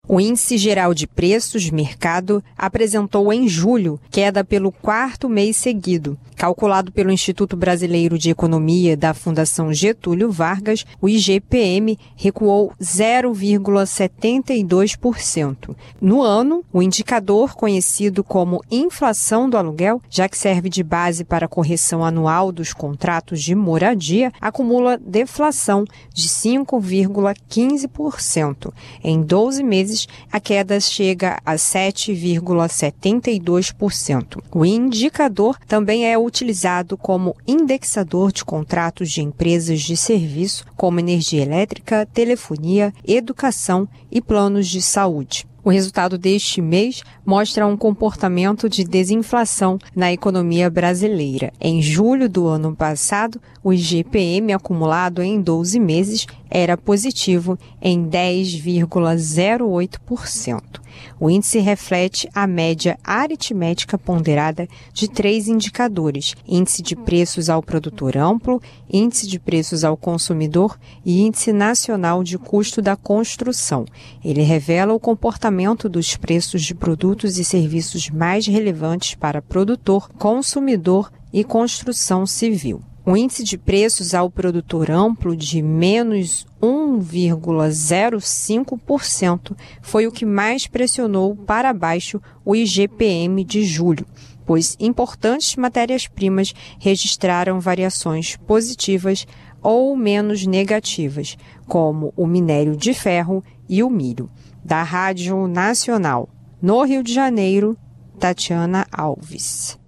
O Índice Geral de Preços Mercado apresentou em julho queda pelo quarto mês seguido. Calculado pelo Instituto Brasileiro de Economia da Fundação Getúlio Vargas, o IGPM recuou 0,72%. No ano, o indicador conhecido como inflação do aluguel, já que serve de base para a correção anual dos contratos de moradia, acumula deflação de 5,15%. Em 12 meses, a queda chega a 7,72%. O indicador também é utilizado como indexador de contratos de empresas de serviço, como energia elétrica, telefonia, educação e planos de saúde. O resultado deste mês mostra um comportamento de desinflação na economia brasileira. Em julho do ano passado, o IGPM acumulado em 12 meses era positivo em 10,08%. O índice reflete a média aritmética ponderada de 3 indicadores: índice de preços ao produtor amplo, índice de preços ao consumidor e índice nacional de custo da construção. Ele revela o comportamento dos preços de produtos e serviços mais relevantes para produtor, consumidor e construção civil. O índice de preços ao produtor amplo de menos 1,05% foi o que mais pressionou para baixo o IGPM de julho, pois importantes matérias-primas registraram variações positivas ou menos negativas, como o minério de ferro e o milho. Da Rádio Nacional, no Rio de Janeiro, Tatiana Alves.